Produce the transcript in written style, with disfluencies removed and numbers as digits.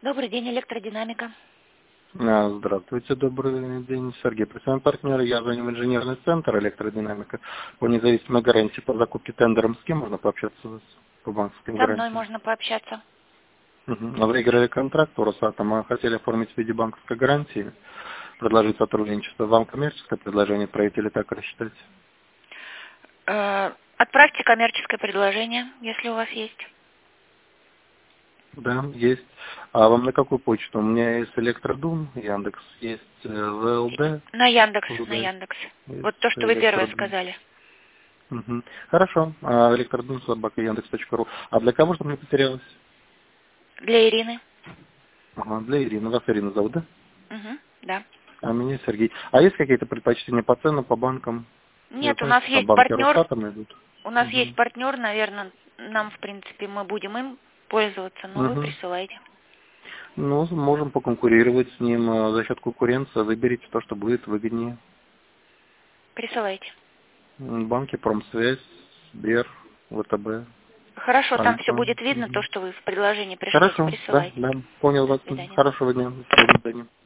Добрый день, электродинамика. Здравствуйте, добрый день, Сергей. Представляем партнера. Я звоню в инженерный центр электродинамика по независимой гарантии по закупке тендером. С кем можно пообщаться с вас по банковским Со мной гарантиям? можно пообщаться. Выиграли контракт у Росатома, хотели оформить в виде банковской гарантии, предложить сотрудничество. Вам коммерческое предложение проявить или так рассчитать? Отправьте коммерческое предложение, если у вас есть. Да, есть. А вам на какую почту? У меня есть Электродум, Яндекс, есть ВЛД, На Яндекс, на ВД, Яндекс. есть Вот то, что вы первое Электродум. сказали. Хорошо. Электродум, собака, Яндекс.ру. А для кого, чтобы не потерялась? Для Ирины. Ага, для Ирины. Вас Ирина зовут, да? Угу, да. А меня Сергей. А есть какие-то предпочтения по ценам, по банкам? Я Нет, у знаю, нас что там есть банки партнер. Росатома идут. У нас есть партнер, наверное, нам, в принципе, мы будем им пользоваться, но вы Угу. присылайте. Ну, можем поконкурировать с ним за счет конкуренции. Выберите то, что будет выгоднее. Присылайте. Банки, Промсвязь, Сбер, ВТБ, Хорошо, там все Альфа. будет видно, то, что вы в предложении пришлете. Хорошо, да, Присылайте. да, понял До вас. свидания. Хорошего дня. До свидания.